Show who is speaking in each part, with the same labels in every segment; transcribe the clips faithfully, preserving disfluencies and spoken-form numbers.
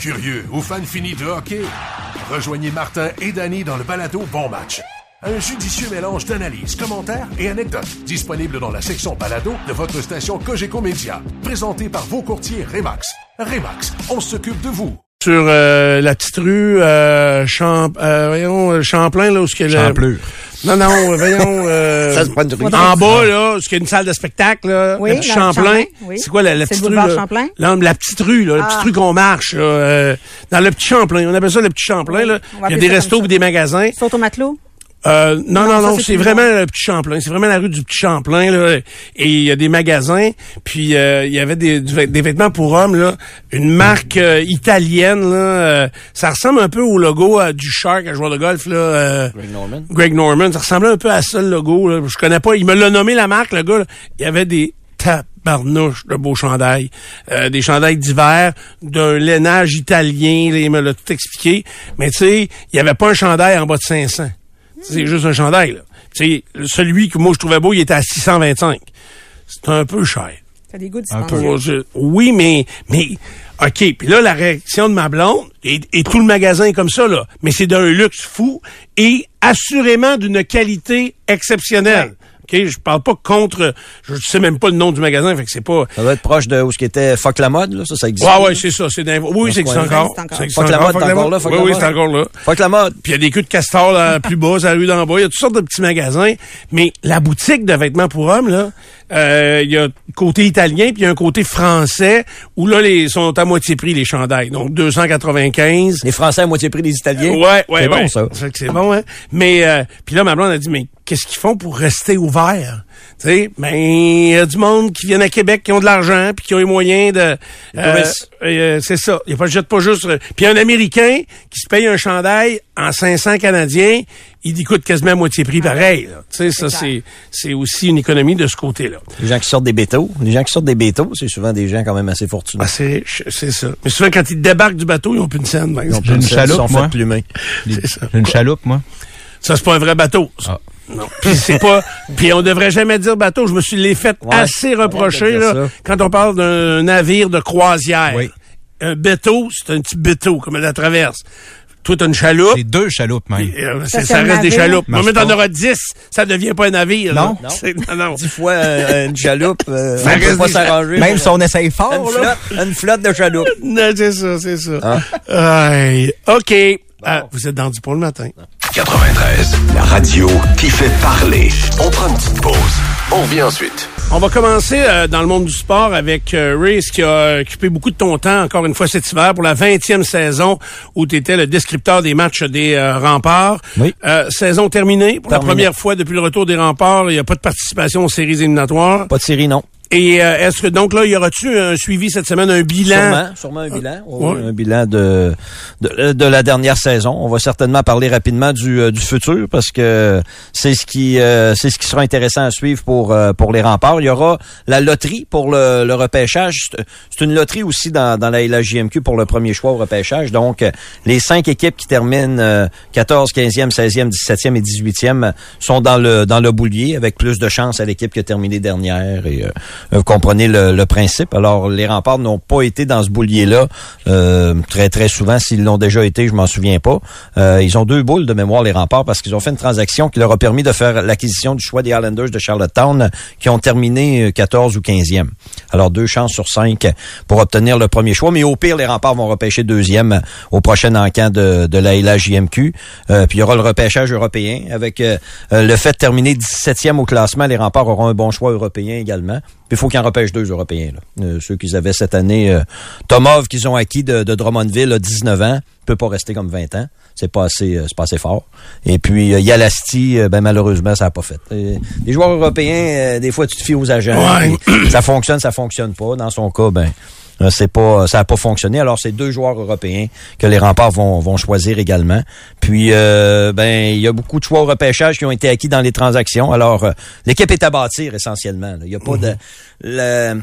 Speaker 1: curieux ou fan fini de hockey? Rejoignez Martin et Danny dans le balado Bon Match. Un judicieux mélange d'analyses, commentaires et anecdotes. Disponible dans la section balado de votre station Cogeco Média. Présenté par vos courtiers Remax. Remax, on s'occupe de vous.
Speaker 2: Sur euh, la petite rue euh, Champ, euh, voyons, Champlain, là, où ce qu'il y a...
Speaker 3: Champlure.
Speaker 2: Non, non, voyons... Euh,
Speaker 3: ça se prend du riz.
Speaker 2: En bas, là, où il y a une salle de spectacle, là,
Speaker 4: oui,
Speaker 2: le petit Champlain. Champlain
Speaker 4: oui.
Speaker 2: C'est quoi la, la
Speaker 4: c'est
Speaker 2: petite
Speaker 4: le
Speaker 2: rue? Là?
Speaker 4: Champlain?
Speaker 2: Là, la petite rue, là, la
Speaker 4: ah.
Speaker 2: petite rue qu'on marche, là, euh, dans le petit Champlain. On appelle ça le petit Champlain,
Speaker 4: oui,
Speaker 2: là. Il y a des restos et des magasins.
Speaker 4: Saute au matelot?
Speaker 2: Euh, non, non, non,
Speaker 4: non ça,
Speaker 2: c'est,
Speaker 4: c'est
Speaker 2: vraiment le petit Champlain. C'est vraiment la rue du petit Champlain, là. Et il y a des magasins. Puis, euh, il y avait des, des vêtements pour hommes, là. Une marque euh, italienne, là. Euh, ça ressemble un peu au logo euh, du Shark, un joueur de golf, là. Euh,
Speaker 3: Greg Norman.
Speaker 2: Greg Norman. Ça ressemblait un peu à ça, le logo, là. Je connais pas. Il me l'a nommé, la marque, le gars, là. Il y avait des tabarnouches de beaux chandails. Euh, des chandails d'hiver, d'un lainage italien, là. Il me l'a tout expliqué. Mais tu sais, il y avait pas un chandail en bas de cinq cents. C'est juste un chandail, là. Tu sais, celui que moi je trouvais beau, il était à six cent vingt-cinq. C'est un peu cher.
Speaker 4: T'as des goûts
Speaker 2: Un
Speaker 4: dispendieux.
Speaker 2: peu. Oui, mais, mais, OK. Puis là, la réaction de ma blonde, et, et tout le magasin est comme ça, là. Mais c'est d'un luxe fou et assurément d'une qualité exceptionnelle. Ouais. OK, je parle pas contre, je sais même pas le nom du magasin, fait que c'est pas...
Speaker 3: Ça doit être proche de où ce qui était Fuck la mode, là, ça, ça existe.
Speaker 2: Ouais, ouais, c'est ça, c'est d'un... Oui, c'est existe encore.
Speaker 3: Fuck la mode, c'est encore là, Fuck la mode.
Speaker 2: Oui, oui, c'est encore là.
Speaker 3: Fuck la mode.
Speaker 2: Puis il y a des queues de castor là, plus bas, à la rue d'en bas, il y a toutes sortes de petits magasins, mais la boutique de vêtements pour hommes, là, euh, il y a un côté italien, puis il y a un côté français, où là, les sont à moitié prix, les chandails. Donc, deux cent quatre-vingt-quinze.
Speaker 3: Les Français à moitié prix des Italiens.
Speaker 2: Ouais, ouais,
Speaker 3: c'est
Speaker 2: ouais.
Speaker 3: bon, ça.
Speaker 2: C'est que c'est bon, hein. Mais, euh, puis là, ma blonde a dit, mais qu'est-ce qu'ils font pour rester ouverts? Tu sais, ben, il y a du monde qui vient à Québec, qui ont de l'argent, puis qui ont les moyens de... Euh, euh, c'est ça. Il ne jette pas juste... Euh, puis un Américain qui se paye un chandail en cinq cents canadiens, il coûte quasiment à moitié prix pareil. Tu sais, ça, c'est, c'est aussi une économie de ce côté-là.
Speaker 3: Les gens qui sortent des bétos, les gens qui sortent des bétos, c'est souvent des gens quand même assez fortunés.
Speaker 2: Ah, c'est, c'est ça. Mais souvent, quand ils débarquent du bateau, ils n'ont plus de scène. Ben,
Speaker 3: ils ont plus une chaloupe, moi.
Speaker 2: C'est ça.
Speaker 5: J'ai une chaloupe, moi.
Speaker 2: Ça, c'est pas un vrai bateau, ça. Ah. Non. Puis c'est pas. Puis on devrait jamais dire bateau. Je me suis les fait ouais, assez reprocher là, quand on parle d'un navire de croisière. Oui. Un bateau, c'est un petit bateau comme la traverse. Toi, t'as une chaloupe.
Speaker 5: C'est deux chaloupes, même.
Speaker 2: Et, euh, ça, ça reste des chaloupes. Mais t'en auras dix, ça devient pas un navire.
Speaker 5: Non.
Speaker 2: non. C'est, non, non.
Speaker 3: Dix fois euh, une chaloupe, euh,
Speaker 2: ça
Speaker 3: on peut pas s'arranger.
Speaker 5: Même si on essaye fort,
Speaker 3: une
Speaker 5: là.
Speaker 3: Flotte, une flotte de chaloupes.
Speaker 2: Non, c'est ça, c'est ça.
Speaker 3: Hein?
Speaker 2: Aïe. OK. Bon. Ah, vous êtes dans du pont le matin.
Speaker 1: quatre-vingt-treize, la radio qui fait parler. On prend une petite pause. On revient ensuite.
Speaker 2: On va commencer euh, dans le monde du sport avec euh, Ray, qui a occupé beaucoup de ton temps, encore une fois cet hiver, pour la vingtième saison où tu étais le descripteur des matchs des euh, Remparts.
Speaker 3: Oui.
Speaker 2: Euh, saison terminée. Pour Terminé. La première fois depuis le retour des Remparts, il n'y a pas de participation aux séries éliminatoires.
Speaker 3: Pas de série, non.
Speaker 2: Et euh, est-ce que donc là, y aura-tu un suivi cette semaine, un bilan?
Speaker 3: Sûrement, sûrement un bilan.
Speaker 2: Ouais.
Speaker 3: Un bilan de, de de la dernière saison. On va certainement parler rapidement du euh, du futur parce que c'est ce qui euh, c'est ce qui sera intéressant à suivre pour euh, pour les Remparts. Il y aura la loterie pour le, le repêchage. C'est une loterie aussi dans dans la L H J M Q pour le premier choix au repêchage. Donc les cinq équipes qui terminent euh, quatorze, quinzième, seizième, dix-septième et dix-huitième sont dans le dans le boulier avec plus de chance à l'équipe qui a terminé dernière et euh, vous comprenez le, le principe. Alors, les Remparts n'ont pas été dans ce boulier-là euh, très, très souvent. S'ils l'ont déjà été, je m'en souviens pas. Euh, ils ont deux boules de mémoire, les Remparts, parce qu'ils ont fait une transaction qui leur a permis de faire l'acquisition du choix des Islanders de Charlottetown, qui ont terminé quatorze ou quinzième. Alors, deux chances sur cinq pour obtenir le premier choix. Mais au pire, les Remparts vont repêcher deuxième au prochain encamp de, de la L H J M Q. Euh, puis, il y aura le repêchage européen. Avec euh, le fait de terminer dix-septième au classement, les Remparts auront un bon choix européen également. Puis il faut qu'ils en repêchent deux Européens. Là. Euh, ceux qu'ils avaient cette année, euh, Tomov qu'ils ont acquis de, de Drummondville à dix-neuf ans, peut pas rester comme vingt ans. C'est pas assez, euh, c'est pas assez fort. Et puis euh, Yalasti, euh, ben malheureusement ça a pas fait. Euh, les joueurs européens, euh, des fois tu te fies aux agents. Ouais. Ça fonctionne, ça fonctionne pas. Dans son cas, ben c'est pas, ça a pas fonctionné. Alors c'est deux joueurs européens que les Remparts vont vont choisir également. Puis euh, ben il y a beaucoup de choix au repêchage qui ont été acquis dans les transactions. Alors euh, l'équipe est à bâtir essentiellement. Il y a pas mm-hmm. de le,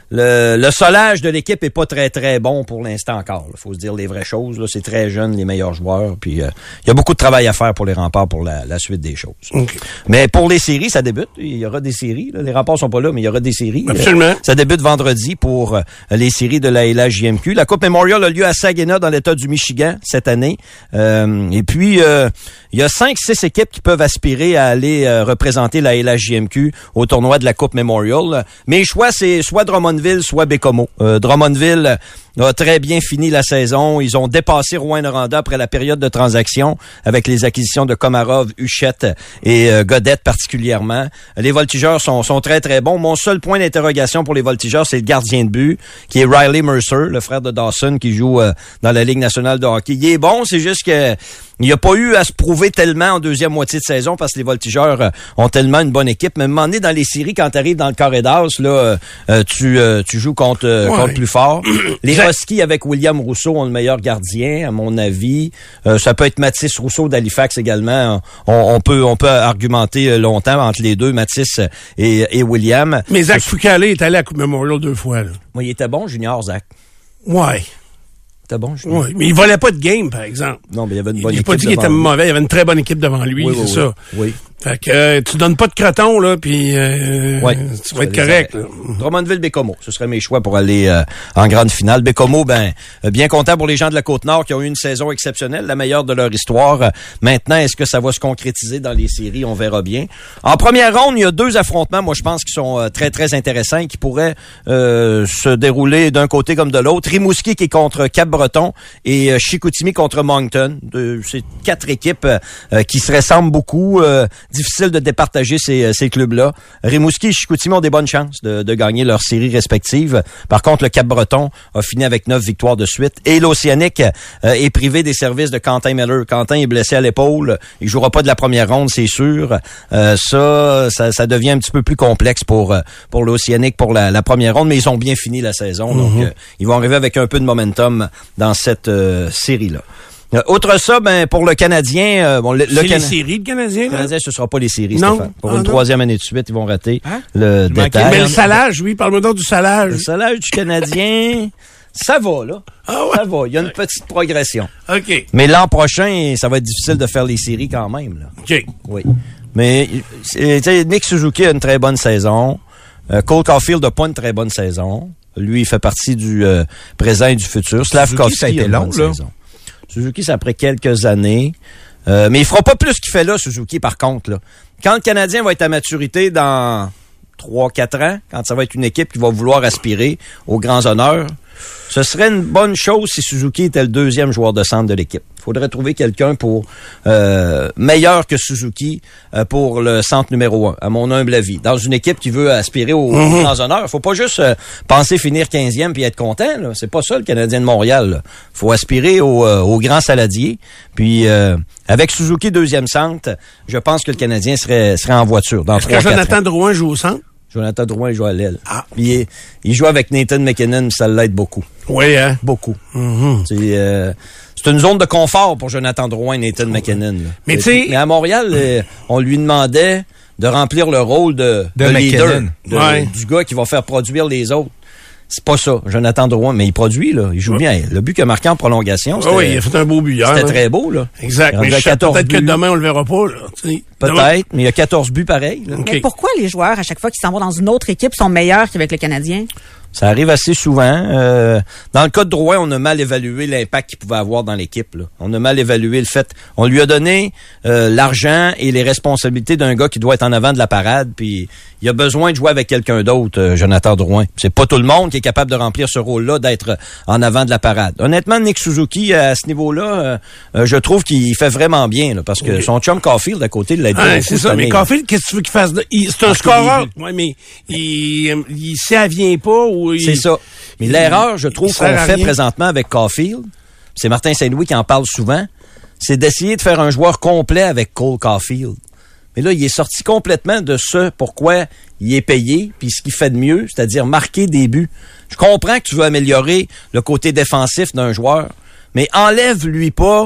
Speaker 3: le, le solage de l'équipe est pas très, très bon pour l'instant encore. Il faut se dire les vraies choses. Là. C'est très jeune, les meilleurs joueurs. Puis il euh, y a beaucoup de travail à faire pour les Remparts pour la, la suite des choses. Okay. Mais pour les séries, ça débute. Il y aura des séries. Là. Les Remparts sont pas là, mais il y aura des séries.
Speaker 2: Absolument.
Speaker 3: Euh, ça débute vendredi pour euh, les séries de la L H J M Q. La Coupe Memorial a lieu à Saginaw, dans l'État du Michigan, cette année. Euh, et puis, euh, il y a cinq, six équipes qui peuvent aspirer à aller euh, représenter la L H J M Q au tournoi de la Coupe Memorial. Mes choix, c'est soit Drummondville, soit Bécomo. Euh, Drummondville a très bien fini la saison. Ils ont dépassé Rouyn-Noranda après la période de transaction avec les acquisitions de Komarov, Huchette et euh, Godette particulièrement. Les Voltigeurs sont, sont très, très bons. Mon seul point d'interrogation pour les Voltigeurs, c'est le gardien de but, qui est Riley Mercer, le frère de Dawson, qui joue euh, dans la Ligue nationale de hockey. Il est bon, c'est juste que il n'y a pas eu à se prouver tellement en deuxième moitié de saison parce que les Voltigeurs ont tellement une bonne équipe. Mais à un moment donné, dans les séries, quand tu arrives dans le carré d'as, là, euh, tu, euh, tu joues contre, euh, ouais. contre plus fort. Les Huskies avec William Rousseau ont le meilleur gardien, à mon avis. Euh, ça peut être Mathis Rousseau d'Halifax également. On, on peut on peut argumenter longtemps entre les deux, Mathis et, et William.
Speaker 2: Mais Zach Foucault est allé à la Coupe Memorial deux fois. Là.
Speaker 3: Oui, il était bon, junior, Zach.
Speaker 2: Ouais.
Speaker 3: C'était bon, junior.
Speaker 2: Oui, mais il volait pas de game, par exemple.
Speaker 3: Non, mais il y avait une bonne
Speaker 2: il
Speaker 3: équipe.
Speaker 2: Il n'a pas dit qu'il était
Speaker 3: lui.
Speaker 2: mauvais, il y avait une très bonne équipe devant lui,
Speaker 3: oui,
Speaker 2: c'est
Speaker 3: oui,
Speaker 2: ça.
Speaker 3: Oui. oui.
Speaker 2: Fait que euh, tu donnes pas de croton, là, puis euh,
Speaker 3: ouais,
Speaker 2: tu vas être correct.
Speaker 3: Drummondville-Bécomo, ce serait mes choix pour aller euh, en grande finale. Bécomo, ben, bien content pour les gens de la Côte-Nord qui ont eu une saison exceptionnelle, la meilleure de leur histoire. Maintenant, est-ce que ça va se concrétiser dans les séries? On verra bien. En première ronde, il y a deux affrontements, moi, je pense, qui sont euh, très, très intéressants et qui pourraient euh, se dérouler d'un côté comme de l'autre. Rimouski qui est contre Cap-Breton et euh, Chicoutimi contre Moncton. De, c'est quatre équipes euh, qui se ressemblent beaucoup. Euh, difficile de départager ces, ces clubs-là. Rimouski et Chicoutimi ont des bonnes chances de, de gagner leurs séries respectives. Par contre, le Cap-Breton a fini avec neuf victoires de suite. Et l'Océanique euh, est privé des services de Quentin Miller. Quentin est blessé à l'épaule. Il jouera pas de la première ronde, c'est sûr. Euh, ça, ça, ça devient un petit peu plus complexe pour pour l'Océanique pour la, la première ronde, mais ils ont bien fini la saison. Mm-hmm. Donc, euh, ils vont arriver avec un peu de momentum dans cette euh, série-là. Euh, autre ça, ben pour le Canadien, euh, bon, le,
Speaker 2: c'est
Speaker 3: le
Speaker 2: les
Speaker 3: Can...
Speaker 2: séries, le Canadien.
Speaker 3: Le Canadien, ce sera pas les séries,
Speaker 2: non.
Speaker 3: Stéphane. Pour
Speaker 2: ah,
Speaker 3: une
Speaker 2: non.
Speaker 3: troisième année de suite, ils vont rater
Speaker 2: hein?
Speaker 3: le
Speaker 2: Je
Speaker 3: détail.
Speaker 2: Mais le salage, oui, parle-moi donc du salage.
Speaker 3: Le salage du Canadien, ça va là.
Speaker 2: Ah ouais?
Speaker 3: Ça va. Il y a une petite progression.
Speaker 2: Ok.
Speaker 3: Mais l'an prochain, ça va être difficile de faire les séries quand même là.
Speaker 2: Ok.
Speaker 3: Oui. Mais tu sais, Nick Suzuki a une très bonne saison. Euh, Cole Caulfield n'a pas une très bonne saison. Lui, il fait partie du euh, présent et du futur. Slavkovski
Speaker 4: ça a été
Speaker 3: a une
Speaker 4: long,
Speaker 3: bonne
Speaker 4: là.
Speaker 3: saison. Suzuki, c'est après quelques années. Euh, mais il fera pas plus qu'il fait là, Suzuki, par contre. Là. Quand le Canadien va être à maturité dans trois quatre ans, quand ça va être une équipe qui va vouloir aspirer aux grands honneurs, ce serait une bonne chose si Suzuki était le deuxième joueur de centre de l'équipe. Il faudrait trouver quelqu'un pour euh, meilleur que Suzuki euh, pour le centre numéro un, à mon humble avis. Dans une équipe qui veut aspirer aux, mm-hmm. aux grands honneurs, faut pas juste euh, penser finir quinzième puis être content. Là. C'est pas ça le Canadien de Montréal. Là. Faut aspirer au, euh, au grand saladier. Puis euh, avec Suzuki deuxième centre, je pense que le Canadien serait serait en voiture dans
Speaker 2: Est-ce que Jonathan Drouin joue au centre?
Speaker 3: Jonathan Drouin joue à l'aile.
Speaker 2: Ah.
Speaker 3: Il, il joue avec Nathan McKinnon, ça l'aide beaucoup.
Speaker 2: Oui, hein?
Speaker 3: Beaucoup.
Speaker 2: Mm-hmm.
Speaker 3: C'est, euh, c'est une zone de confort pour Jonathan Drouin et Nathan McKinnon. Là.
Speaker 2: Mais tu sais...
Speaker 3: Mais à Montréal, euh, on lui demandait de remplir le rôle de,
Speaker 4: de,
Speaker 3: de leader,
Speaker 4: de,
Speaker 2: ouais.
Speaker 3: du gars qui va faire produire les autres. C'est pas ça, Jonathan Drouin, mais il produit, là. Il joue ouais. bien. Le but qu'il a marqué en prolongation, c'était...
Speaker 2: Oui, il a fait un beau but hier.
Speaker 3: C'était
Speaker 2: là.
Speaker 3: très beau, là.
Speaker 2: Exact. Mais peut-être buts. que demain, on le verra pas, là. T'sais.
Speaker 3: Peut-être, demain... mais il y a quatorze buts pareil. Là.
Speaker 5: Okay. Mais pourquoi les joueurs, à chaque fois qu'ils s'en vont dans une autre équipe, sont meilleurs qu'avec le Canadien?
Speaker 3: Ça arrive assez souvent. Euh, dans le cas de Drouin, on a mal évalué l'impact qu'il pouvait avoir dans l'équipe. Là. On a mal évalué le fait... On lui a donné euh, l'argent et les responsabilités d'un gars qui doit être en avant de la parade, puis il a besoin de jouer avec quelqu'un d'autre, euh, Jonathan Drouin. C'est pas tout le monde qui est capable de remplir ce rôle-là, d'être en avant de la parade. Honnêtement, Nick Suzuki, à ce niveau-là, euh, je trouve qu'il fait vraiment bien, là, parce que oui. son chum Caulfield, à côté, l'a dit.
Speaker 2: Ah, c'est ça, mais Caulfield, qu'est-ce que tu veux qu'il fasse? De... Il, c'est un ah, scoreur. Oui, mais il, il ça vient pas ou il...
Speaker 3: C'est ça. Mais il, l'erreur, je trouve, qu'on fait présentement avec Caulfield, c'est Martin Saint-Louis qui en parle souvent, c'est d'essayer de faire un joueur complet avec Cole Caulfield. Mais là, il est sorti complètement de ce pourquoi il est payé, puis ce qu'il fait de mieux, c'est-à-dire marquer des buts. Je comprends que tu veux améliorer le côté défensif d'un joueur, mais enlève-lui pas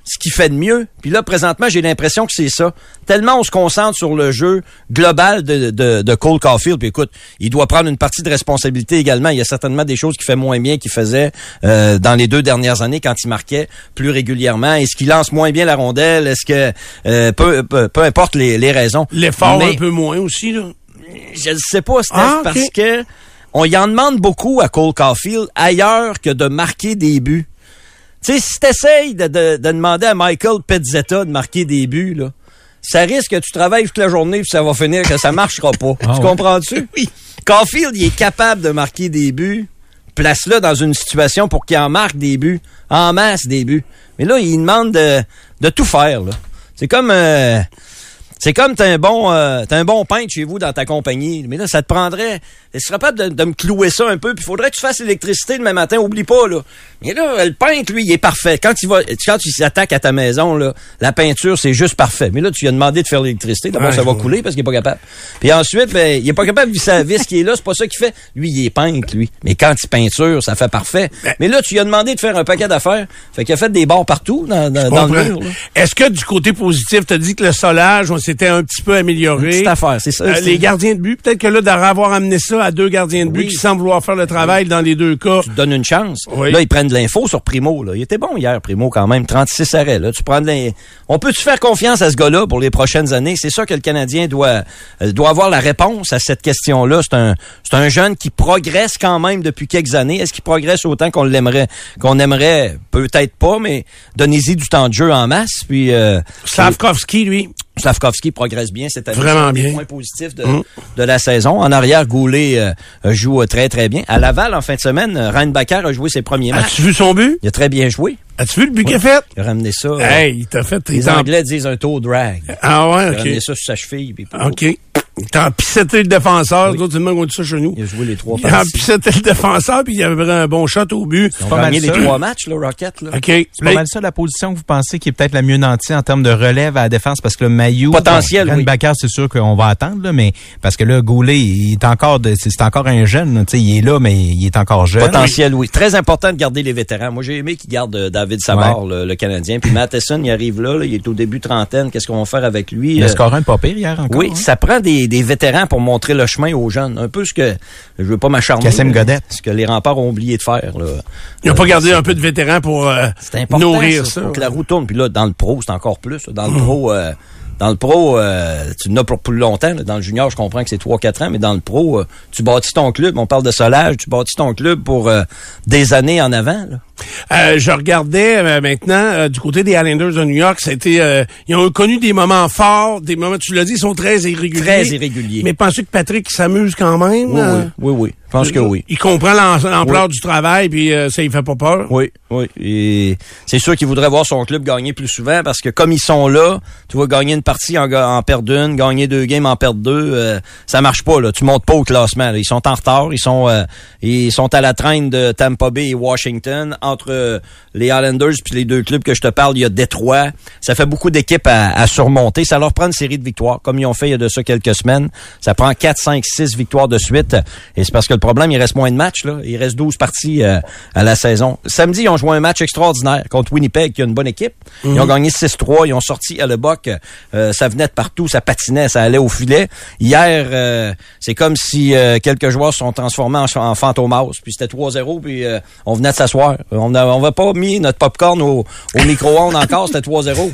Speaker 3: ce qu'il fait de mieux. Puis là, présentement, j'ai l'impression que c'est ça. Tellement on se concentre sur le jeu global de, de, de Cole Caulfield. Puis écoute, il doit prendre une partie de responsabilité également. Il y a certainement des choses qu'il fait moins bien qu'il faisait euh, dans les deux dernières années quand il marquait plus régulièrement. Est-ce qu'il lance moins bien la rondelle? Est-ce que euh, peu, peu, peu importe les, les raisons.
Speaker 2: L'effort Mais, un peu moins aussi, là.
Speaker 3: Je ne sais pas, Steph,
Speaker 2: ah, okay.
Speaker 3: parce que on y en demande beaucoup à Cole Caulfield ailleurs que de marquer des buts. Tu sais, si t'essayes de, de, de demander à Michael Pezzetta de marquer des buts, là, ça risque que tu travailles toute la journée puis ça va finir que ça marchera pas. Ah, tu ouais. comprends-tu? Oui. Caulfield, il est capable de marquer des buts. Place-le dans une situation pour qu'il en marque des buts. En masse des buts. Mais là, il demande de, de tout faire, là. C'est comme... Euh, C'est comme t'as un bon euh, t'as un bon peintre chez vous dans ta compagnie. Mais là, ça te prendrait... Tu serais capable de, de me clouer ça un peu. Puis il faudrait que tu fasses l'électricité demain matin. Oublie pas, là. Mais là, le peintre, lui, il est parfait. Quand il va, quand il s'attaque à ta maison, là, la peinture, c'est juste parfait. Mais là, tu lui as demandé de faire l'électricité. D'abord, ouais, ça va ouais. couler parce qu'il est pas capable. Puis ensuite, ben, il est pas capable de visser la vis qui est là. C'est pas ça qu'il fait. Lui, il est peintre, lui. Mais quand il peinture, ça fait parfait. Mais là, tu lui as demandé de faire un paquet d'affaires. Fait qu'il a fait des bords partout dans, dans, dans le mur. Là.
Speaker 2: Est-ce que du côté positif, t'as dit que le solage, on s'était un petit peu amélioré.
Speaker 3: Une petite affaire, c'est ça.
Speaker 2: Euh,
Speaker 3: c'est...
Speaker 2: Les gardiens de but, peut-être que là, d'avoir amené ça à deux gardiens de but oui. qui semblent vouloir faire le travail oui. dans les deux cas.
Speaker 3: Tu te donnes une chance.
Speaker 2: Oui.
Speaker 3: Là, ils prennent de l'info sur Primo. Là. Il était bon hier, Primo, quand même. trente-six arrêts. Là. Tu prends de l'in... On peut-tu faire confiance à ce gars-là pour les prochaines années? C'est ça que le Canadien doit, euh, doit avoir la réponse à cette question-là. C'est un, c'est un jeune qui progresse quand même depuis quelques années. Est-ce qu'il progresse autant qu'on l'aimerait, qu'on aimerait? Peut-être pas, mais donnez-y du temps de jeu en masse. Puis euh,
Speaker 2: Slavkovski, lui.
Speaker 3: Slavkovski progresse bien cette année.
Speaker 2: Vraiment
Speaker 3: bien.
Speaker 2: Des
Speaker 3: points positifs de, mmh. de la saison. En arrière, Goulet euh, joue très, très bien. À Laval, en fin de semaine, Reinbacher a joué ses premiers matchs.
Speaker 2: As-tu vu son but?
Speaker 3: Il a très bien joué.
Speaker 2: As-tu vu le but
Speaker 3: oui.
Speaker 2: qu'il a fait?
Speaker 3: Il a ramené ça.
Speaker 2: Hey, euh, il t'a fait...
Speaker 3: Les Anglais disent un toe drag.
Speaker 2: Ah ouais, OK.
Speaker 3: Il a ramené ça sur sa cheville. Puis
Speaker 2: OK. Il t'a empissetté le défenseur. Oui. D'autres, on dit ça chez nous.
Speaker 3: Il a joué les trois
Speaker 2: parties. Il a empissetté le défenseur, puis il avait un bon shot au but.
Speaker 3: Ils ont gagné les trois matchs, le Rocket. Là.
Speaker 2: OK.
Speaker 4: C'est pas mal ça, la position que vous pensez qui est peut-être la mieux nantie en termes de relève à la défense, parce que le Mailloux...
Speaker 3: Potentiel,
Speaker 4: bon,
Speaker 3: oui.
Speaker 4: Reinbacher, c'est sûr qu'on va attendre, là, mais parce que là, Goulet, il est encore de, c'est, c'est encore un jeune. Là, il est là, mais il est encore jeune.
Speaker 3: Potentiel, oui. oui. Très important de garder les vétérans. Moi, j'ai aimé qu'il garde euh, David Savard, ouais. le, le Canadien. Puis Matheson, il arrive là, là, il est au début trentaine. Qu'est-ce qu'on va faire avec lui?
Speaker 4: Il a scoré un pas pire hier encore.
Speaker 3: Oui,
Speaker 4: hein?
Speaker 3: Ça prend des, des vétérans pour montrer le chemin aux jeunes. Un peu ce que, je veux pas m'acharner.
Speaker 4: Kassim Godette.
Speaker 3: Ce que les remparts ont oublié de faire, là.
Speaker 2: Ils n'ont pas gardé un peu de vétérans pour euh, nourrir ça.
Speaker 3: Pour que la roue tourne. Puis là, dans le pro, c'est encore plus. Là. Dans le pro, euh, dans le pro, euh, tu n'as pour plus longtemps. Là. Dans le junior, je comprends que c'est trois quatre ans, mais dans le pro, euh, tu bâtis ton club. On parle de solage, tu bâtis ton club pour euh, des années en avant, là.
Speaker 2: Euh, je regardais euh, maintenant euh, du côté des Islanders de New York, c'était euh, ils ont connu des moments forts, des moments, tu l'as dit, ils sont très irréguliers.
Speaker 3: Très irréguliers.
Speaker 2: Mais pensez que Patrick s'amuse quand même?
Speaker 3: Oui,
Speaker 2: euh,
Speaker 3: oui, oui, oui. Je pense que oui.
Speaker 2: Il comprend l'ampleur
Speaker 3: oui.
Speaker 2: du travail, puis euh, ça, il fait pas peur.
Speaker 3: Oui, oui. Et c'est sûr qu'il voudrait voir son club gagner plus souvent, parce que comme ils sont là, tu vas gagner une partie, en, en perdre une, gagner deux games, en perdre deux, euh, ça marche pas, là. Tu montes pas au classement, là. Ils sont en retard, ils sont euh, ils sont à la traîne de Tampa Bay et Washington. Entre euh, les Islanders puis les deux clubs que je te parle, il y a Détroit. Ça fait beaucoup d'équipes à, à surmonter. Ça leur prend une série de victoires, comme ils ont fait il y a de ça quelques semaines. Ça prend quatre, cinq, six victoires de suite. Et c'est parce que le problème, il reste moins de matchs, là. Il reste douze parties euh, à la saison. Samedi, ils ont joué un match extraordinaire contre Winnipeg, qui a une bonne équipe. Mm-hmm. Ils ont gagné six trois. Ils ont sorti à Lubbock. Euh, ça venait de partout. Ça patinait. Ça allait au filet. Hier, euh, c'est comme si euh, quelques joueurs se sont transformés en, en fantomas. Puis c'était trois zéro. Puis euh, on venait de s'asseoir. On n'a on va pas mis notre popcorn au, au micro-ondes encore. C'était trois zéro.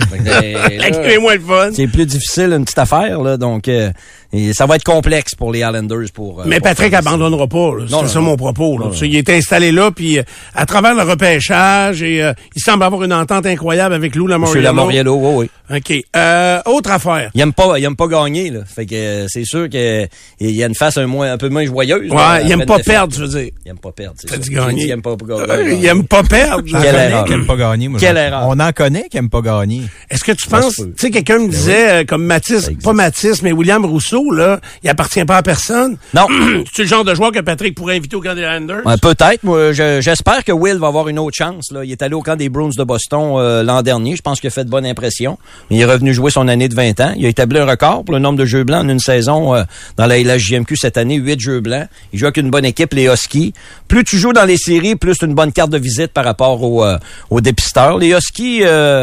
Speaker 2: Moins le fun.
Speaker 3: C'est plus difficile, une petite affaire, là. Donc, euh, et ça va être complexe pour les Islanders. Pour,
Speaker 2: Mais
Speaker 3: pour
Speaker 2: Patrick abandonnera pas. C'est ça mon propos. Là. Non, non. Il est installé là, puis euh, à travers le repêchage, et euh, il semble avoir une entente incroyable avec Lou Lamoriello.
Speaker 3: Monsieur Lamoriello, oui, oui.
Speaker 2: OK. Euh, autre affaire.
Speaker 3: Il aime pas, il aime pas gagner, là. Fait que euh, c'est sûr que il y a une face un, moins, un peu moins joyeuse.
Speaker 2: Ouais,
Speaker 3: là,
Speaker 2: il aime pas perdre, je veux dire.
Speaker 3: Il aime pas perdre, c'est
Speaker 2: T'as
Speaker 3: ça.
Speaker 2: dit gagner.
Speaker 3: Il aime pas gagner.
Speaker 2: Euh, il aime pas perdre.
Speaker 3: Quelle erreur.
Speaker 4: Qui aime pas gagner, moi.
Speaker 3: Quelle erreur.
Speaker 4: On en connaît qui aime pas gagner.
Speaker 2: Est-ce que tu penses, tu sais, quelqu'un me disait, oui. comme Mathis, pas Mathis, mais William Rousseau, là, il appartient pas à personne.
Speaker 3: Non.
Speaker 2: C'est le genre de joueur que Patrick pourrait inviter au camp des Islanders?
Speaker 3: Ouais, peut-être. Moi, je, j'espère que Will va avoir une autre chance, là. Il est allé au camp des Bruins de Boston euh, l'an dernier. Je pense qu'il a fait de bonne impression. Mais il est revenu jouer son année de vingt ans. Il a établi un record pour le nombre de jeux blancs en une saison euh, dans la L H J M Q cette année, huit jeux blancs. Il joue avec une bonne équipe, les Huskies. Plus tu joues dans les séries, plus tu as une bonne carte de visite par rapport aux, euh, aux dépisteurs. Les Huskies, euh,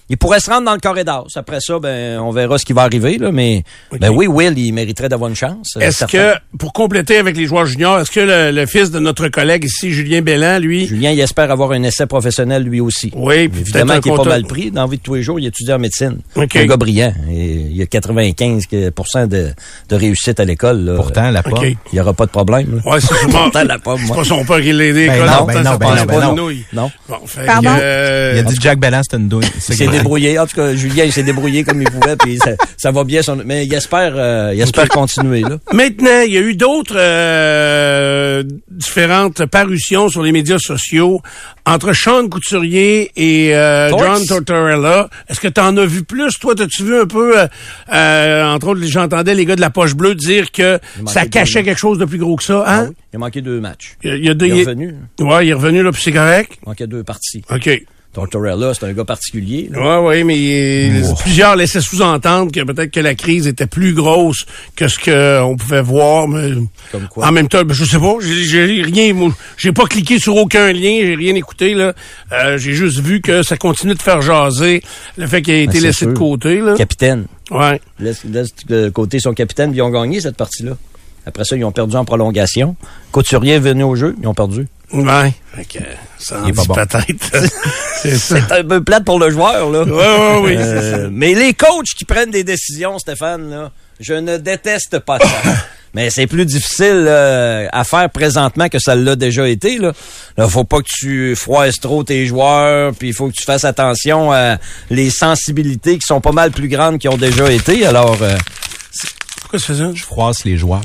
Speaker 3: il pourrait se rendre dans le corridor. Après ça, ben, on verra ce qui va arriver, là, mais, okay. ben oui, Will, il mériterait d'avoir une chance.
Speaker 2: Est-ce certain. que, pour compléter avec les joueurs juniors, est-ce que le, le fils de notre collègue ici, Julien Belland, lui...
Speaker 3: Julien, il espère avoir un essai professionnel, lui aussi.
Speaker 2: Oui,
Speaker 3: puis évidemment qu'il est pas mal pris. Dans la vie de tous les jours, il étudie en médecine.
Speaker 2: Okay.
Speaker 3: Un gars brillant. Et il y a quatre-vingt-quinze pour cent de, de réussite à l'école, là.
Speaker 4: Pourtant, la pomme.
Speaker 3: Okay. Il n'y aura pas de problème, là.
Speaker 2: Ouais, c'est sûrement.
Speaker 3: Pourtant, la pomme,
Speaker 2: c'est pas son père qui l'a aidé.
Speaker 4: Ben non, ben non, ben non, ben non.
Speaker 2: Nouille.
Speaker 3: Non.
Speaker 2: Bon, fait
Speaker 5: Pardon?
Speaker 2: que, euh,
Speaker 4: il a dit Jack Belland, c'est une douille.
Speaker 3: Il s'est débrouillé. En tout cas, Julien, il s'est débrouillé comme il pouvait, puis ça, ça va bien. Son... Mais il espère, euh, il espère continuer, là.
Speaker 2: Maintenant, il y a eu d'autres euh, différentes parutions sur les médias sociaux entre Sean Couturier et euh, John Tortorella. Est-ce que tu en as vu plus? Toi, t'as-tu vu un peu, euh, euh, entre autres, j'entendais les gars de la Poche Bleue dire que ça cachait quelque chose de plus gros que ça, hein?
Speaker 3: Ah oui. Il a manqué deux matchs.
Speaker 2: Il, il, a deux,
Speaker 3: il est revenu.
Speaker 2: Ouais, il est revenu, là, puis c'est correct.
Speaker 3: Il manquait deux parties.
Speaker 2: OK.
Speaker 3: Tortorella, c'est un gars particulier.
Speaker 2: Oui, oui, mais oh. plusieurs laissaient sous-entendre que peut-être que la crise était plus grosse que ce qu'on pouvait voir. Mais
Speaker 3: comme quoi?
Speaker 2: En même temps, je sais pas, j'ai, j'ai rien, j'ai pas cliqué sur aucun lien, j'ai rien écouté là. Euh, j'ai juste vu que ça continue de faire jaser le fait qu'il a été ben, laissé sûr. de côté là.
Speaker 3: Capitaine.
Speaker 2: Ouais.
Speaker 3: Laisse, laisse de côté son capitaine, puis ils ont gagné cette partie-là. Après ça, ils ont perdu en prolongation. Couturier est venu au jeu, ils ont perdu.
Speaker 2: Ouais. Fait que, ça en dit bon. peut-être.
Speaker 3: c'est, c'est un peu plate pour le joueur, là.
Speaker 2: Ouais, ouais, oui.
Speaker 3: Euh, mais les coachs qui prennent des décisions, Stéphane, là, je ne déteste pas ça. Mais c'est plus difficile euh, à faire présentement que ça l'a déjà été, là. Là, faut pas que tu froisses trop tes joueurs, puis il faut que tu fasses attention à les sensibilités qui sont pas mal plus grandes qu'ils ont déjà été. Alors, euh,
Speaker 2: pourquoi tu fais ça?
Speaker 4: Je froisse les joueurs.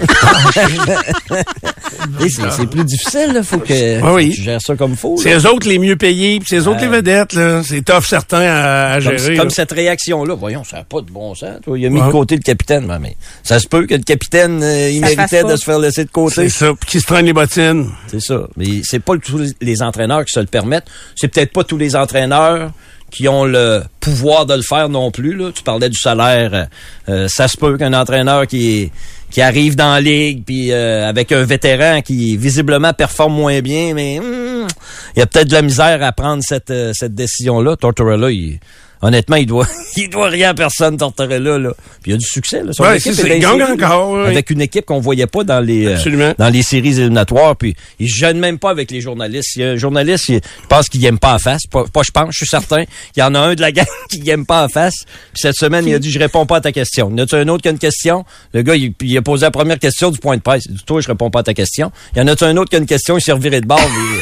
Speaker 3: Et c'est, c'est plus difficile, là. Faut que
Speaker 2: ah oui.
Speaker 3: tu gères ça comme il faut.
Speaker 2: C'est eux autres les mieux payés, puis c'est eux autres euh, les vedettes, là. C'est tough certains à, à
Speaker 3: comme,
Speaker 2: gérer.
Speaker 3: Comme
Speaker 2: là.
Speaker 3: cette réaction-là. Voyons, ça n'a pas de bon sens. Toi. Il a mis ouais. de côté le capitaine. Mais ça se peut que le capitaine, euh, il méritait de se faire laisser de côté.
Speaker 2: C'est ça, puis qu'il se traîne les bottines.
Speaker 3: C'est ça. Mais c'est pas tous les entraîneurs qui se le permettent. C'est peut-être pas tous les entraîneurs qui ont le pouvoir de le faire non plus. Là. Tu parlais du salaire. Euh, ça se peut qu'un entraîneur qui qui arrive dans la ligue puis euh, avec un vétéran qui visiblement performe moins bien, mais hum, il y a peut-être de la misère à prendre cette euh, cette décision-là. Tortorella, il, honnêtement, il doit il doit rien à personne, Tortorella, là. Puis il a du succès, là. Son
Speaker 2: ouais,
Speaker 3: équipe
Speaker 2: c'est,
Speaker 3: est
Speaker 2: c'est gang encore, oui.
Speaker 3: Avec une équipe qu'on voyait pas dans les euh, dans les séries éliminatoires. Puis il se gêne même pas avec les journalistes. Il y a un journaliste, il, je pense qu'il aime pas en face. Pas, pas je pense, je suis certain. Il y en a un de la gang qui aime pas en face. Puis cette semaine, il a dit, je réponds pas à ta question. Il y en a-tu un autre qui a une question? Le gars, il, il a posé la première question du point de presse. Il dit, toi, je réponds pas à ta question. Il y en a-tu un autre qui a une question? Il s'est reviré de bord.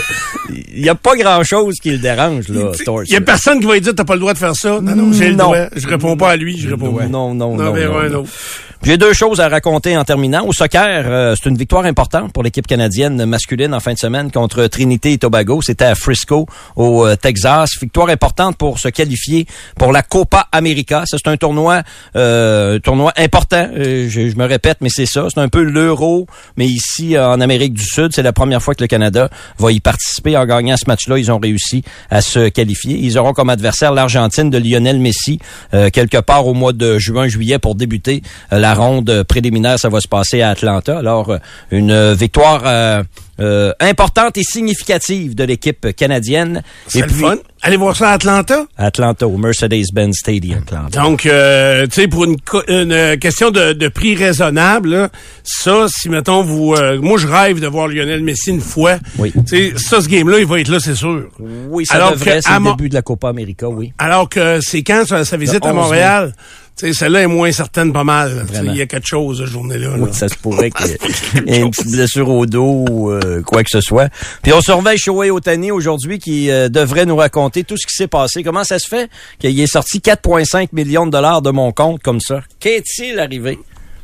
Speaker 3: il, il y a pas grand-chose qui le dérange, là.
Speaker 2: Il y a personne qui va lui dire, t'as pas le droit de faire ça. Non, non, j'ai le droit. Je réponds pas à lui, je réponds pas.
Speaker 3: Non, non, non.
Speaker 2: non, mais
Speaker 3: non,
Speaker 2: ouais,
Speaker 3: non.
Speaker 2: non.
Speaker 3: J'ai deux choses à raconter en terminant. Au soccer, euh, c'est une victoire importante pour l'équipe canadienne masculine en fin de semaine contre Trinité et Tobago. C'était à Frisco, au euh, Texas. Victoire importante pour se qualifier pour la Copa América. Ça, c'est un tournoi, euh, un tournoi important. Euh, je, je me répète, mais c'est ça. C'est un peu l'Euro, mais ici en Amérique du Sud, c'est la première fois que le Canada va y participer. En gagnant ce match-là, ils ont réussi à se qualifier. Ils auront comme adversaire l'Argentine de Lionel Messi euh, quelque part au mois de juin-juillet pour débuter euh, la ronde préliminaire. Ça va se passer à Atlanta. Alors, une victoire euh, euh, importante et significative de l'équipe canadienne.
Speaker 2: C'est
Speaker 3: et
Speaker 2: le
Speaker 3: puis,
Speaker 2: fun. Allez voir ça à Atlanta.
Speaker 3: Atlanta, au Mercedes-Benz Stadium. Atlanta.
Speaker 2: Donc, euh, tu sais, pour une, une question de, de prix raisonnable, là, ça, si, mettons, vous... Euh, moi, je rêve de voir Lionel Messi une fois.
Speaker 3: Oui.
Speaker 2: Tu sais, ça, ce game-là, il va être là, c'est sûr.
Speaker 3: Oui, ça
Speaker 2: alors
Speaker 3: devrait,
Speaker 2: que,
Speaker 3: c'est le
Speaker 2: Mo-
Speaker 3: début de la Copa América, oui.
Speaker 2: Alors que c'est quand sa, sa visite à Montréal... Tu sais, celle-là est moins certaine pas mal. Il y a quelque chose, cette journée-là. Là.
Speaker 3: Oui, ça se pourrait qu'il y ait une petite blessure au dos ou euh, quoi que ce soit. Puis on surveille Shohei Ohtani aujourd'hui qui euh, devrait nous raconter tout ce qui s'est passé. Comment ça se fait qu'il est sorti quatre virgule cinq millions de dollars de mon compte comme ça? Qu'est-il arrivé?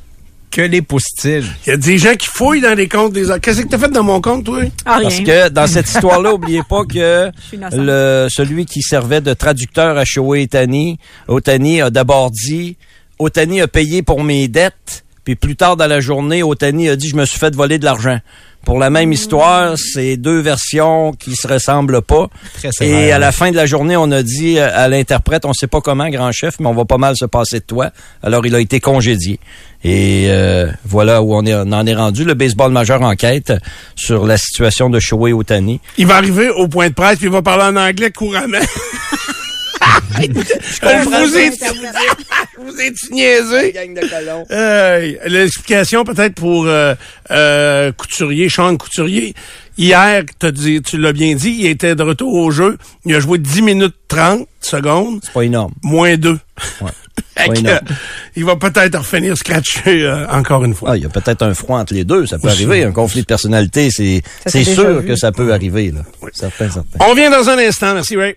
Speaker 4: Que les pousse-t-il?
Speaker 2: Il y a des gens qui fouillent dans les comptes des... Qu'est-ce que t'as fait dans mon compte, toi?
Speaker 5: Ah, rien.
Speaker 3: Parce que dans cette histoire-là, oubliez pas que le celui qui servait de traducteur à Shohei Ohtani, Ohtani a d'abord dit « Ohtani a payé pour mes dettes », puis plus tard dans la journée, Ohtani a dit « Je me suis fait voler de l'argent ». Pour la même histoire, c'est deux versions qui se ressemblent pas.
Speaker 4: Très sévère.
Speaker 3: Et à la fin de la journée, on a dit à l'interprète, on sait pas comment, grand chef, mais on va pas mal se passer de toi. Alors, il a été congédié. Et euh, voilà où on, est, on en est rendu. Le baseball majeur enquête sur la situation de Shohei Ohtani.
Speaker 2: Il va arriver au point de presse puis il va parler en anglais couramment. Je vous ai, je vous ai-tu niaisé?
Speaker 3: Gang de colons.
Speaker 2: Euh, l'explication peut-être pour euh, euh, Couturier, Sean Couturier. Hier, t'as dit, tu l'as bien dit, il était de retour au jeu. Il a joué dix minutes trente secondes.
Speaker 3: C'est pas énorme.
Speaker 2: Moins deux.
Speaker 3: Ouais.
Speaker 2: Fait que, euh, il va peut-être refinir scratcher euh, encore une fois.
Speaker 3: Ah, il y a peut-être un froid entre les deux, ça peut arriver. Un conflit de personnalité, c'est
Speaker 5: Ça,
Speaker 3: c'est
Speaker 5: c'est
Speaker 3: sûr
Speaker 5: déjà vu.
Speaker 3: que ça peut arriver. Là. Oui. Certain, certain.
Speaker 2: On vient dans un instant. Merci, Ray.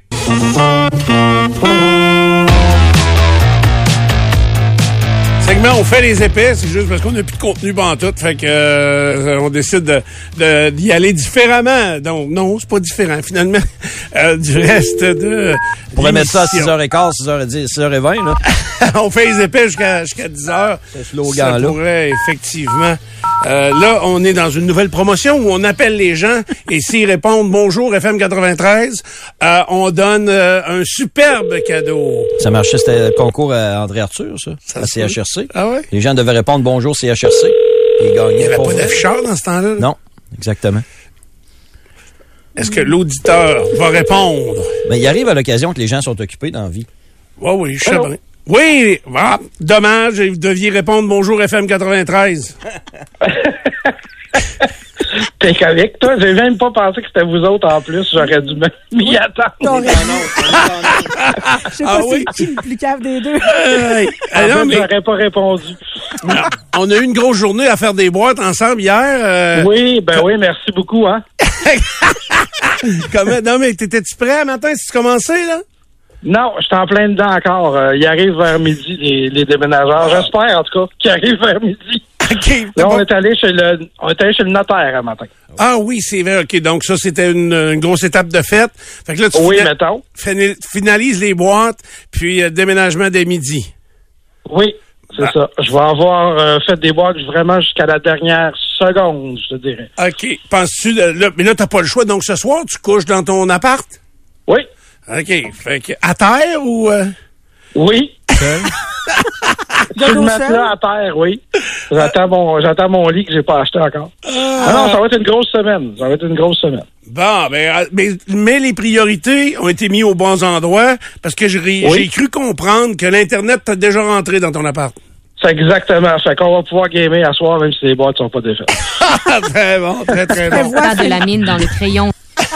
Speaker 2: Segment, on fait les épais, c'est juste parce qu'on n'a plus de contenu pantoute, fait que euh, on décide de, de d'y aller différemment. Donc non, c'est pas différent finalement euh, du reste de.
Speaker 3: On pourrait mettre ça à six
Speaker 2: l'émission.
Speaker 3: heures quinze, six heures dix, six heures vingt, là.
Speaker 2: On fait les épais jusqu'à jusqu'à dix heures.
Speaker 3: Ce slogan-là.
Speaker 2: Ça pourrait effectivement. Euh, là, on est dans une nouvelle promotion où on appelle les gens et s'ils répondent bonjour F M quatre-vingt-treize, euh, on donne euh, un superbe cadeau.
Speaker 3: Ça marchait, c'était le concours à André Arthur, ça,
Speaker 2: Ça
Speaker 3: à
Speaker 2: se
Speaker 3: C H R C.
Speaker 2: Ah ouais?
Speaker 3: Les gens devaient répondre bonjour C H R C. Et ils gagnaient.
Speaker 2: Il n'y avait
Speaker 3: pour
Speaker 2: pas
Speaker 3: vrai.
Speaker 2: d'afficheur dans ce temps-là? là?
Speaker 3: Non, exactement.
Speaker 2: Est-ce que l'auditeur va répondre?
Speaker 3: Mais il arrive à l'occasion que les gens sont occupés dans la vie.
Speaker 2: Oui, oui, je sais bien. Oui, ah, dommage, vous deviez répondre bonjour F M quatre-vingt-treize.
Speaker 6: T'es correct, toi? J'ai même pas pensé que c'était vous autres en plus. J'aurais dû m'y attendre.
Speaker 5: T'aurais- Je sais
Speaker 2: Ah
Speaker 5: pas
Speaker 2: oui?
Speaker 5: c'est qui le plus cave des deux.
Speaker 2: Euh,
Speaker 6: En
Speaker 2: alors,
Speaker 6: fait,
Speaker 2: mais,
Speaker 6: j'aurais pas répondu.
Speaker 2: on a eu une grosse journée à faire des boîtes ensemble hier. euh,
Speaker 6: Oui, ben oui, merci beaucoup, hein.
Speaker 2: comment, non, mais t'étais-tu prêt à matin si tu commençais, là?
Speaker 6: Non, je suis en plein dedans encore. Euh, ils arrivent vers midi, les, les déménageurs. J'espère, en tout cas, qu'ils arrivent vers midi.
Speaker 2: OK. t'es
Speaker 6: Là, on
Speaker 2: bon.
Speaker 6: est allé chez le, on est allé chez le notaire un matin.
Speaker 2: Ah oui, c'est vrai. OK, donc ça, c'était une, une grosse étape de fête. Fait que là, tu
Speaker 6: Oui,
Speaker 2: fina-
Speaker 6: mettons.
Speaker 2: fini- finalises les boîtes, puis euh, déménagement dès midi.
Speaker 6: Oui, c'est
Speaker 2: Ah.
Speaker 6: ça. Je vais avoir euh, fait des boîtes vraiment jusqu'à la dernière seconde, je te dirais.
Speaker 2: OK. Penses-tu... de- Là, mais là, t'as pas le choix. Donc, ce soir, tu couches dans ton appart?
Speaker 6: Oui,
Speaker 2: OK. Fait que à terre ou... euh,
Speaker 6: oui.
Speaker 5: De
Speaker 6: Sur le
Speaker 5: l'eau
Speaker 6: matelas
Speaker 5: seule?
Speaker 6: à terre, oui. J'attends mon, j'attends mon lit que j'ai pas acheté encore. Ah non, ça va être une grosse semaine. Ça va être une grosse semaine.
Speaker 2: Bon, ben, euh, mais, mais les priorités ont été mises aux bons endroits parce que j'ai
Speaker 6: Oui.
Speaker 2: j'ai cru comprendre que l'Internet t'a déjà rentré dans ton appart.
Speaker 6: C'est exactement. Fait qu'on va pouvoir gamer à soir même si les boîtes sont pas défaites.
Speaker 2: Très bon, très, très bon.
Speaker 5: Prévois,
Speaker 7: Pas de la mine dans le crayon.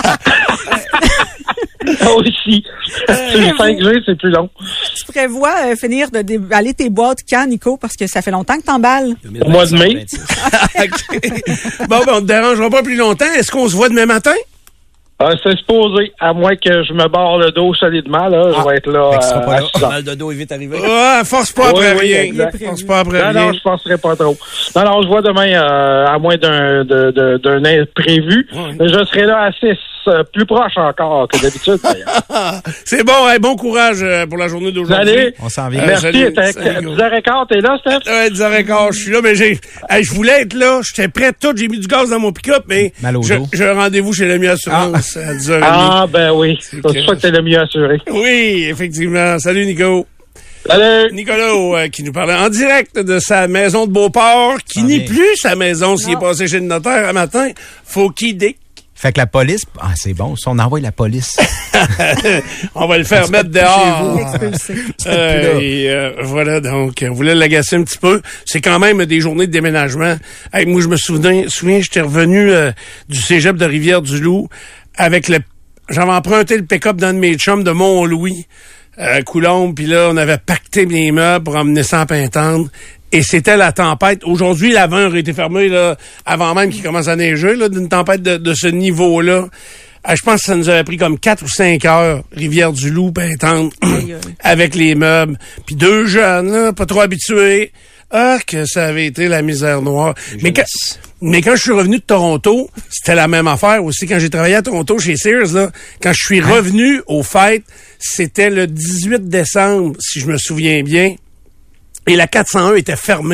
Speaker 6: Ah aussi. Sur le cinq G, c'est plus long.
Speaker 5: tu prévois euh, finir de déballer tes boîtes quand, Nico? Parce que ça fait longtemps que t'emballes.
Speaker 6: Au mois de mai.
Speaker 2: OK. Bon, ben, on te dérangera pas plus longtemps. Est-ce qu'on se voit demain matin?
Speaker 6: Euh, c'est supposé, à moins que je me barre le dos solidement, là, je vais être là.
Speaker 4: Fait que tu seras
Speaker 6: euh,
Speaker 4: pas là.
Speaker 6: à six heures.
Speaker 3: Mal de dos est vite arrivé.
Speaker 2: Ah, force pas
Speaker 6: Oui,
Speaker 2: après
Speaker 6: oui,
Speaker 2: rien.
Speaker 6: exact.
Speaker 2: Force pas après
Speaker 6: Non,
Speaker 2: rien.
Speaker 6: non, je penserai pas trop. Non, non, on se voit demain, euh, à moins d'un de- de- d'un imprévu. Mais je serai là à six, euh, plus proche encore que d'habitude, d'ailleurs.
Speaker 2: C'est bon, hey, bon courage euh, pour la journée d'aujourd'hui.
Speaker 6: Salut!
Speaker 4: On s'en vient.
Speaker 2: Euh,
Speaker 6: Merci,
Speaker 2: salut,
Speaker 6: t'es
Speaker 2: salut, gros.
Speaker 6: dix heures quinze, t'es là, Steph?
Speaker 2: Ouais, dix heures quinze, je suis là, mais j'ai, hey, je voulais être là, j'étais prêt tout, j'ai mis du gaz dans mon pick-up, mais
Speaker 4: Mal au
Speaker 2: je-
Speaker 4: dos.
Speaker 2: j'ai un rendez-vous chez l'ami assurance à dix heures trente.
Speaker 6: Ah, ben oui. C'est pour
Speaker 2: que-
Speaker 6: ça que t'es le mieux assuré.
Speaker 2: Oui, effectivement. Salut, Nico.
Speaker 6: Salut!
Speaker 2: Nicolas, euh, qui nous parlait en direct de sa maison de Beauport, qui
Speaker 4: Ah,
Speaker 2: n'est
Speaker 4: bien.
Speaker 2: plus sa maison s'il est
Speaker 5: Non.
Speaker 2: passé chez le notaire un matin. Faut qu'il dé...
Speaker 4: Fait que la police, ah, c'est bon, si on envoie la police.
Speaker 2: On va le faire mettre dehors.
Speaker 5: Expulsé.
Speaker 2: Euh, et, euh, voilà, donc, on voulait l'agacer un petit peu. C'est quand même des journées de déménagement. Hey, moi, je me souviens, souviens j'étais revenu euh, du cégep de Rivière-du-Loup avec le... J'avais emprunté le pick-up d'un de mes chums de Mont-Louis, euh, Coulombe, puis là, on avait pacté mes meubles pour emmener ça en Pintendre. Et c'était la tempête. Aujourd'hui, la vingt aurait été fermée là, avant même qu'il commence à neiger, là, d'une tempête de, de ce niveau-là. Ah, je pense que ça nous avait pris comme quatre ou cinq heures, Rivière-du-Loup, Pintendre, avec les meubles. Puis deux jeunes, là, pas trop habitués. Ah, que ça avait été la misère noire. Mais quand, mais quand je suis revenu de Toronto, c'était la même affaire aussi. Quand j'ai travaillé à Toronto chez Sears, là, quand je suis revenu aux fêtes, c'était le dix-huit décembre, si je me souviens bien. Et la quatre cent un était fermée.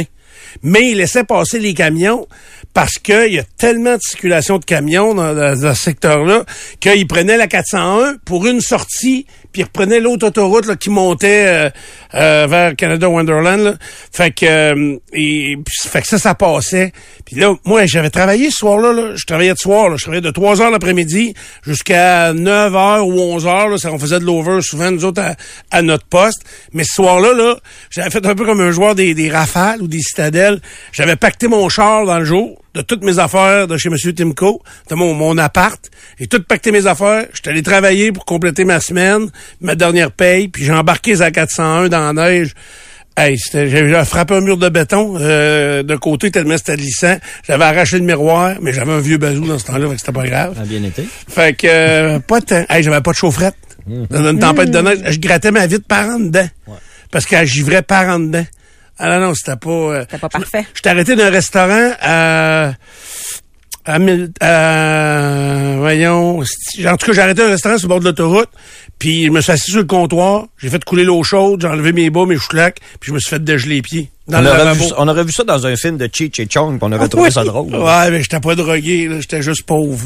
Speaker 2: mais il laissait passer les camions parce qu'il y a tellement de circulation de camions dans, dans, dans ce secteur-là qu'il prenait la quatre cent un pour une sortie, puis il reprenait l'autre autoroute là, qui montait euh, euh, vers Canada Wonderland. Là. Fait que euh, et, puis, fait que ça, ça passait. Puis là, moi, j'avais travaillé ce soir-là. Là. Je travaillais de soir. Là. Je travaillais de trois heures l'après-midi jusqu'à neuf heures ou onze heures. Là. Ça, on faisait de l'over souvent, nous autres, à, à notre poste. Mais ce soir-là, là, j'avais fait un peu comme un joueur des, des Rafales ou des Citadelles. J'avais pacté mon char dans le jour de toutes mes affaires de chez M. Timco, de mon, mon appart. J'ai tout pacté mes affaires. J'étais allé travailler pour compléter ma semaine, ma dernière paye, puis j'ai embarqué à quatre cent un dans la neige. Hey, c'était, j'avais frappé un mur de béton euh, de côté tellement c'était glissant. J'avais arraché le miroir, mais j'avais un vieux bazou dans ce temps-là, fait que c'était pas grave.
Speaker 3: Ça a bien été.
Speaker 2: Fait que euh, pas de temps. Hey, j'avais pas de chaufferette. Mmh. Dans une tempête mmh. de neige, je grattais ma vitre par en dedans. Ouais. Parce qu'elle givrait par en dedans. Ah non, non, c'était pas... Euh,
Speaker 5: c'était pas parfait.
Speaker 2: J'étais arrêté d'un restaurant à... À, à, voyons, en tout cas, j'ai arrêté un restaurant sur le bord de l'autoroute, puis je me suis assis sur le comptoir, j'ai fait couler l'eau chaude, j'ai enlevé mes bas, mes chouclacs, puis je me suis fait dégeler les pieds. Dans
Speaker 3: on,
Speaker 2: le
Speaker 3: aurait vu, on aurait vu ça dans un film de Cheech et Chong, puis on aurait trouvé oui. ça drôle.
Speaker 2: Là. Ouais, mais j'étais pas drogué, là, j'étais juste pauvre.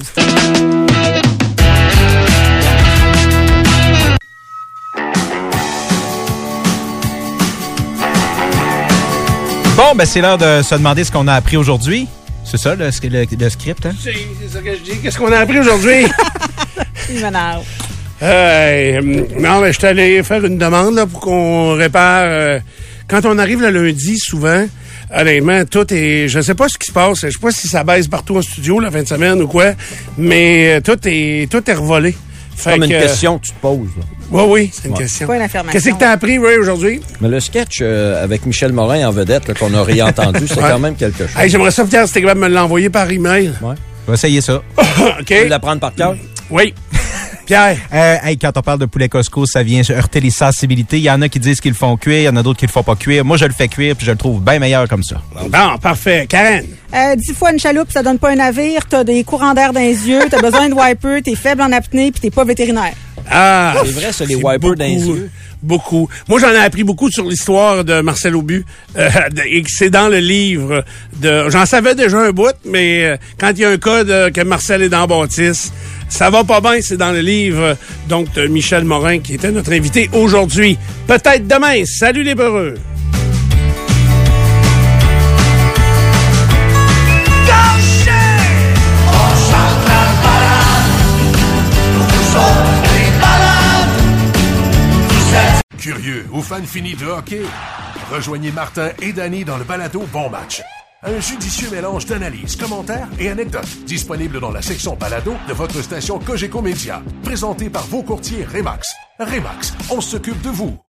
Speaker 4: Bon, ben c'est l'heure de se demander ce qu'on a appris aujourd'hui. C'est ça, le, le, le script, hein?
Speaker 2: C'est, c'est ça que je dis. Qu'est-ce qu'on a appris aujourd'hui?
Speaker 5: Il m'énerve.
Speaker 2: Euh, non, mais je suis allé faire une demande là, pour qu'on répare. Euh, quand on arrive le lundi, souvent, honnêtement, tout est... Je sais pas ce qui se passe. Je sais pas si ça baisse partout en studio la fin de semaine ou quoi, mais tout est tout est revolé.
Speaker 3: C'est comme une que, question que tu te poses. Là.
Speaker 2: Oui, oui, c'est une
Speaker 5: ouais.
Speaker 2: question.
Speaker 5: C'est pas une affirmation.
Speaker 2: Qu'est-ce que tu as appris, Ray, aujourd'hui?
Speaker 3: Mais le sketch euh, avec Michel Morin en vedette là, qu'on a réentendu, c'est ouais. quand même quelque chose.
Speaker 2: Hey, j'aimerais ça, Pierre, si t'es capable de me l'envoyer par email.
Speaker 3: Ouais.
Speaker 4: On va essayer ça.
Speaker 2: OK.
Speaker 3: Tu veux l'apprendre par cœur?
Speaker 2: Oui. Pierre.
Speaker 4: Euh, hey, quand on parle de poulet Costco, ça vient heurter les sensibilités. Il y en a qui disent qu'ils le font cuire, il y en a d'autres qui le font pas cuire. Moi, je le fais cuire, puis je le trouve bien meilleur comme ça.
Speaker 2: Bon, parfait. Karen.
Speaker 5: Euh, dix fois une chaloupe, ça donne pas un navire. T'as des courants d'air dans les yeux, t'as besoin de wiper, t'es faible en apnée, puis t'es pas vétérinaire.
Speaker 2: Ah,
Speaker 3: c'est vrai, ça, les wipers dans les yeux.
Speaker 2: Beaucoup. Moi, j'en ai appris beaucoup sur l'histoire de Marcel Aubu. Euh, et c'est dans le livre de... J'en savais déjà un bout, mais euh, quand il y a un cas de, que Marcel est dans Baptiste, ça va pas bien, c'est dans le livre donc de Michel Morin, qui était notre invité aujourd'hui. Peut-être demain. Salut les peureux!
Speaker 1: Curieux ou fan fini de hockey? Rejoignez Martin et Danny dans le balado Bon Match. Un judicieux mélange d'analyses, commentaires et anecdotes. Disponible dans la section balado de votre station Cogeco Média. Présenté par vos courtiers Remax. Remax, on s'occupe de vous.